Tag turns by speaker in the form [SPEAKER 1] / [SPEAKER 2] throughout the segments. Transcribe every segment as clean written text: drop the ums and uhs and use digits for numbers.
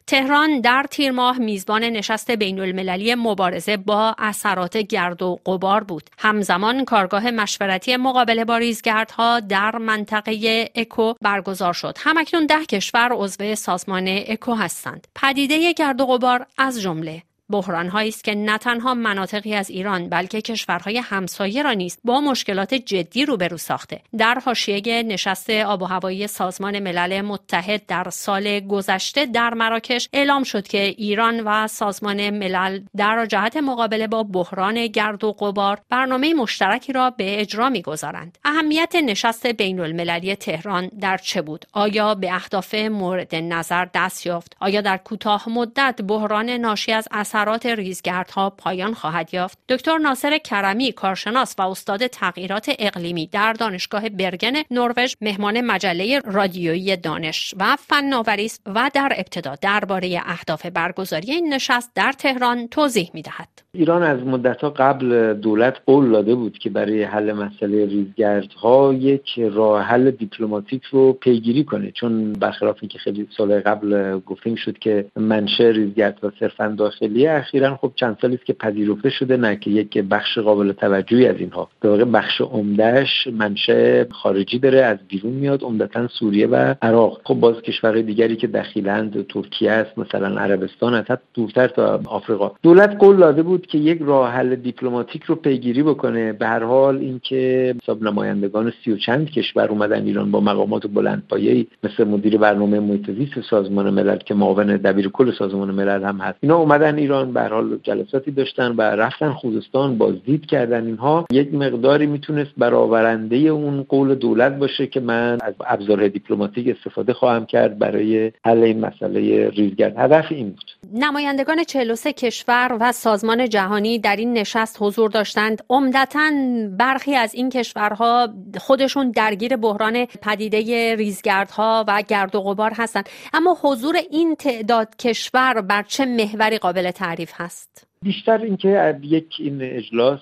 [SPEAKER 1] تهران در تیر ماه میزبان نشست بین‌المللی مبارزه با اثرات گرد و غبار بود. همزمان کارگاه مشورتی مقابله با ریزگردها در منطقه اکو برگزار شد. همکنون 10 کشور عضو سازمان اکو هستند. پدیده گرد و غبار از جمله بحران‌هایی است که نه تنها مناطقی از ایران بلکه کشورهای همسایه را نیز با مشکلات جدی روبرو ساخته. در حاشیه نشست آب و هوایی سازمان ملل متحد در سال گذشته در مراکش اعلام شد که ایران و سازمان ملل در جهت مقابله با بحران گرد و غبار برنامه مشترکی را به اجرا می‌گذارند. اهمیت نشست بین‌المللی تهران در چه بود؟ آیا به اهداف مورد نظر دست یافت؟ آیا در کوتاه مدت بحران ناشی از اثرات ریزگردها پایان خواهد یافت؟ دکتر ناصر کرمی، کارشناس و استاد تغییرات اقلیمی در دانشگاه برگن نروژ، مهمان مجله رادیویی دانش و فناوری است و در ابتدا درباره اهداف برگزاری این نشست در تهران توضیح می‌دهد.
[SPEAKER 2] ایران از مدت‌ها قبل دولت قول داده بود که برای حل مسئله ریزگردها یک راه حل دیپلماتیک رو پیگیری کنه، چون برخلاف اینکه خیلی سال قبل گفته شد که منشأ ریزگردها صرفاً داخلی، اخیراً خب چند سالی است که پذیرفته شده نه که یک بخش قابل توجهی از اینها، در واقع بخش عمده‌اش منشأ خارجی داره، از بیرون میاد، عمدتاً سوریه و عراق. خب باز کشورهای دیگری که دخیلند، ترکیه است، مثلا عربستان، حتی دورتر تا آفریقا. دولت قول داده بود که یک راه حل دیپلماتیک رو پیگیری بکنه. به هر حال اینکه حساب نمایندگان 30 و چند کشور اومدن ایران با مقامات بلندپایه‌ای مثل مدیر برنامه محیط زیست سازمان ملل که معاون دبیرکل سازمان ملل هم هست، اینا اومدن ایران، به هر حال جلساتی داشتن و رفتن خوزستان، بازدید کردن. اینها یک مقداری میتونست برآورنده اون قول دولت باشه که من از ابزارهای دیپلماتیک استفاده خواهم کرد برای حل این مسئله ریزگرد. هدف این بود.
[SPEAKER 1] نمایندگان 43 کشور و سازمان جهانی در این نشست حضور داشتند. عمدتاً برخی از این کشورها خودشون درگیر بحران پدیده ریزگردها و گرد و غبار هستند. اما حضور این تعداد کشور بر چه محوری قابل تعریف هست؟
[SPEAKER 2] بیشتر اینکه این اجلاس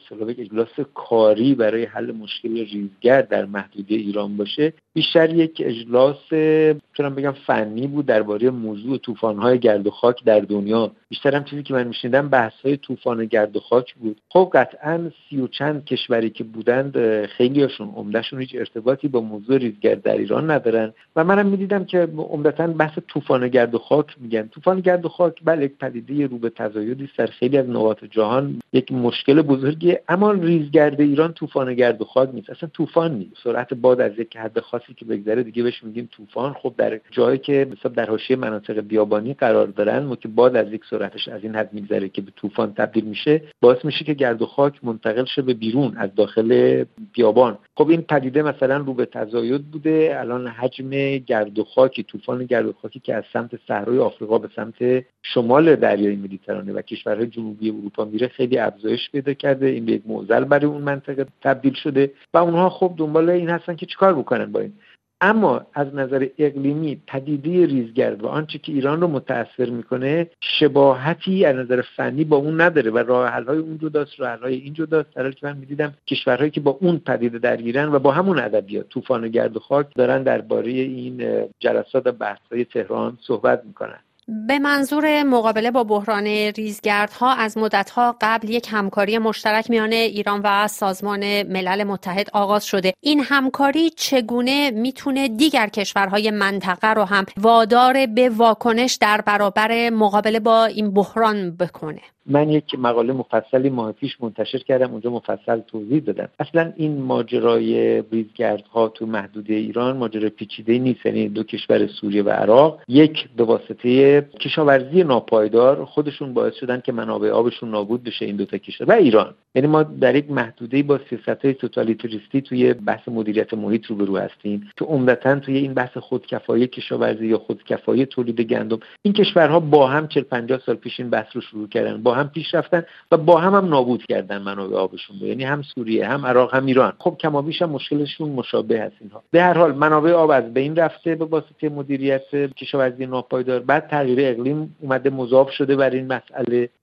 [SPEAKER 2] کاری برای حل مشکل ریزگرد در محدوده ایران باشه، بیشتر یک اجلاس میتونم بگم فنی بود درباره موضوع طوفان‌های گرد و خاک در دنیا. بیشتر هم چیزی که من میشنیدم بحث‌های طوفان گرد و خاک بود. خب قطعاً 30 و چند کشوری که بودند، خیلی‌هاشون عمده‌شون هیچ ارتباطی با موضوع ریزگرد در ایران ندارن و منم می‌دیدم که عمدتاً بحث طوفان گرد و خاک میگن. طوفان گرد و خاک بله یک پدیده رو به تزایدی در خیلی از نقاط جهان یک مشکل بزرگیه، اما ریزگرد ایران طوفان گرد و خاک نیست، اصلا طوفان نیست. سرعت باد از یک حد خاصی که بگذره دیگه بهش میگیم طوفان. خب در جایی که مثلا در حاشیه مناطق بیابانی قرار دارن و که باد از یک سرعتش از این حد میگذره که به طوفان تبدیل میشه، باعث میشه که گرد و خاک منتقل شه به بیرون از داخل بیابان. خب این پدیده مثلا رو به تزاید بوده. الان حجم گرد و خاک، طوفان گرد و خاکی که از سمت صحرای آفریقا به سمت شمال دریای مدیترانه و کشورهای جنوبی اروپا میره خیلی افزایش پیدا کرده. این به یک معضل برای اون منطقه تبدیل شده و اونها خب دنبال این هستن که چیکار بکنن با این. اما از نظر اقلیمی پدیده ریزگرد و آنچه که ایران رو متأثر میکنه شباهتی از نظر فنی با اون نداره و راه حل‌های اون جداست، راه حل‌های این جداست. در حالی که من می‌دیدم کشورهایی که با اون پدیده درگیرن و با همون ادبیات طوفان گرد و خاک دارن درباره این جلسات و بحث‌های تهران صحبت میکنن.
[SPEAKER 1] به منظور مقابله با بحران ریزگردها از مدت‌ها قبل یک همکاری مشترک میان ایران و سازمان ملل متحد آغاز شده. این همکاری چگونه میتونه دیگر کشورهای منطقه رو هم وادار به واکنش در برابر مقابله با این بحران بکنه؟
[SPEAKER 2] من یک مقاله مفصلی ماه پیش منتشر کردم، اونجا مفصل توضیح دادم. اصلا این ماجرای ریزگردها تو محدوده ایران ماجرای پیچیده نیست. یعنی دو کشور سوریه و عراق یک به واسطه کشاورزی ناپایدار خودشون باعث شدن که منابع آبشون نابود بشه، این دو تا کشور و ایران. یعنی ما در یک محدوده با سیاست‌های توتالیتاریستی توی بحث مدیریت محیط روبرو هستیم که عمدتاً توی این بحث خودکفایی کشاورزی یا خودکفایی تولید گندم این کشورها با هم 40-50 سال پیش این بحث رو شروع کردن، با هم پیش رفتن و با هم نابود کردن منابع آبشون رو. یعنی هم سوریه، هم عراق، هم ایران. خب کما بیش هم مشکلشون مشابه هست اینها. به هر حال منابع آب از بین رفته به واسطه مدیریت کشاورزی ناپایدار. بعد تغییر اقلیم اومده مضاف شده بر این مسئله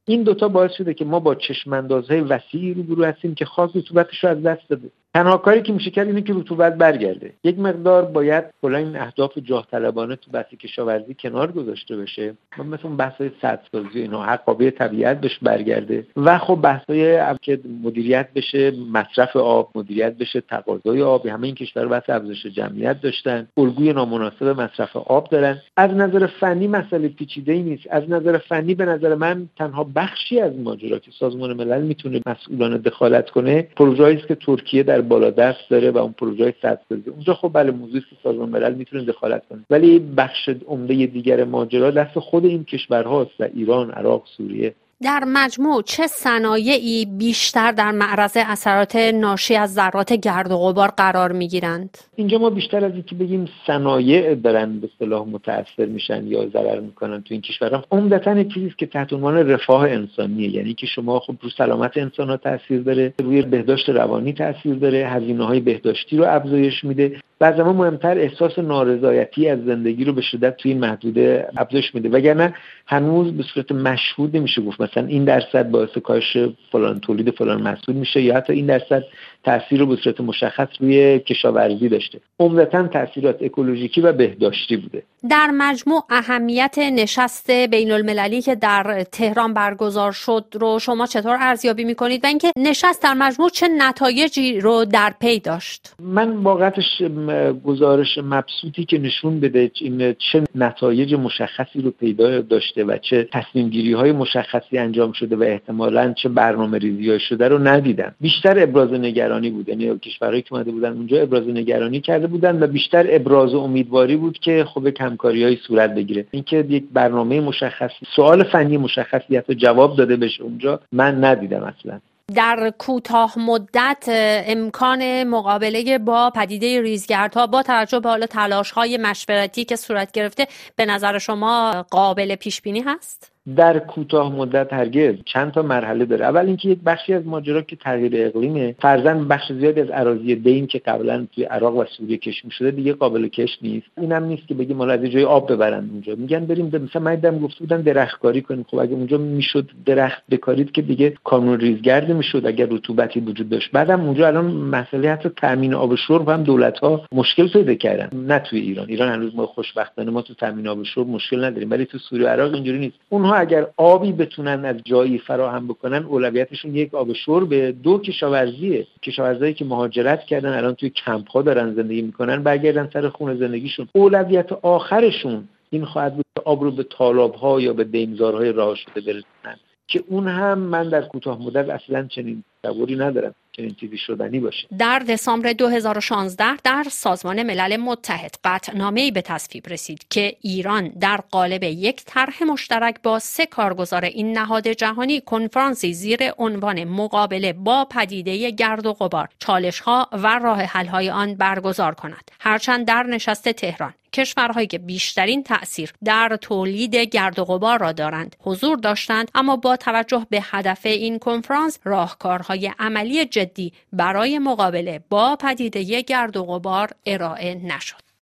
[SPEAKER 2] این دوتا باعث شده که ما با چشم‌اندازهای وسیعی روبرو هستیم که خاک رطوبتش رو از دست داده. تنها کاری که میشه کرد اینه که رطوبت برگرده. یک مقدار باید کلا این اهداف جاه طلبانه تو بحث کشاورزی کنار گذاشته بشه، مثلا بحث‌های سدسازی اینا حقابه طبیعت بهش برگرده و خب بحث‌های که مدیریت بشه مصرف آب، مدیریت بشه تقاضای آب. همه این کشورها بحث افزایش جمعیت داشتن، الگوی نامناسب مصرف آب دارن. از نظر فنی مسئله پیچیده‌ای نیست. از نظر فنی به نظر من تنها بخشی از ماجرا که سازمان ملل میتونه مسئولانه دخالت کنه پروژه‌ای است که ترکیه در بالادست داره و اون پروژه سدسازی. اونجا خب بله موضوعی که سازمان ملل میتونه دخالت کنه، ولی بخش عمده دیگر ماجرا دست خود این کشورهاست و ایران، عراق، سوریه.
[SPEAKER 1] در مجموع چه صنایعی بیشتر در معرض اثرات ناشی از ذرات گرد و غبار قرار میگیرند؟
[SPEAKER 2] اینجا ما بیشتر از اینکه بگیم صنایع دارن به اصطلاح متاثر میشن یا ضرر میکنن تو این کشورها، عمدتاً چیزی که تحت عنوان رفاه انسانیه، یعنی که شما خب رو سلامت انسان‌ها تاثیر داره، روی بهداشت روانی تاثیر داره، هزینه‌های بهداشتی رو افزایش میده و از همه مهمتر احساس نارضایتی از زندگی رو به شدت توی این محدوده افزایش میده. وگرنه هنوز به صورت مشهود نمیشه گفت مثلا این درصد باعث کاهش فلان تولید فلان محصول میشه یا حتی این درصد تاثیر رو به صورت مشخص روی کشاورزی داشته. عمدتاً تاثیرات اکولوژیکی و بهداشتی بوده.
[SPEAKER 1] در مجموع اهمیت نشست بین‌المللی که در تهران برگزار شد رو شما چطور ارزیابی می‌کنید و اینکه نشست در مجموع چه نتایجی رو در پی داشت؟
[SPEAKER 2] من واقعتش گزارش مبسوطی که نشون بده این چه نتایج مشخصی رو پیدا داشته و چه تصمیم‌گیری‌های مشخصی انجام شده و احتمالاً چه برنامه‌ریزی‌هایی شده رو ندیدم. بیشتر ابراز نگرانی بود، یعنی کشورهایی که اومده بودن اونجا ابراز نگرانی کرده بودن و بیشتر ابراز امیدواری بود که خب همکاری‌های صورت بگیره. اینکه یک برنامه مشخصی، سوال فنی مشخصی حتی جواب داده بشه اونجا من ندیدم اصلا.
[SPEAKER 1] در کوتاه مدت امکان مقابله با پدیده ریزگردها با توجه به تلاش‌های مشورتی که صورت گرفته به نظر شما قابل پیش بینی هست؟
[SPEAKER 2] در کوتاه مدت هرگز. چند تا مرحله داره. اول اینکه یک بخشی از ماجرا که تغییر اقلیمه، فرضاً بخش زیادی از اراضی دیم که قبلا توی عراق و سوریه کشت می‌شده دیگه قابل کشت نیست. اینم نیست که بگیم حالا از جای آب ببرن اونجا، میگن بریم مثلا من دیدم گفته بودن درختکاری کنیم. خب اگه اونجا میشد درخت بکارید که دیگه کانون ریزگرد میشد اگر رطوبتی وجود داشت. بعدم اونجا الان مسئله حتی تامین آب و شرب هم دولت‌ها مشکل پیدا کردن. نه توی ایران هنوز ما خوشبختانه ما تو تامین آب و شرب مشکل نداریم، ولی تو سوریه و عراق اینجوری نیست. اونها اگر آبی بتونن از جایی فراهم بکنن اولویتشون یک آب شرب، دو کشاورزیه. کشاورزایی که مهاجرت کردن الان توی کمپ‌ها دارن زندگی میکنن برگردن سر خونه زندگیشون، اولویت آخرشون این خواهد بود که آب رو به تالاب‌ها یا به دیمزارهای رها شده برسونن که اون هم من در کوتاه مدت اصلا چنین تصوری ندارم چنین چیزی شدنی باشه.
[SPEAKER 1] در دسامبر 2016 در سازمان ملل متحد قطعنامه‌ای به تصویب رسید که ایران در قالب یک طرح مشترک با 3 کارگزار این نهاد جهانی کنفرانسی زیر عنوان مقابله با پدیده گرد و غبار، چالش‌ها و راه حل‌های آن برگزار کند. هرچند در نشست تهران کشورهایی که بیشترین تأثیر در تولید گرد و غبار را دارند حضور داشتند، اما با توجه به هدف این کنفرانس راهکارهای عملی جدی برای مقابله با پدیده گرد و غبار ارائه نشد.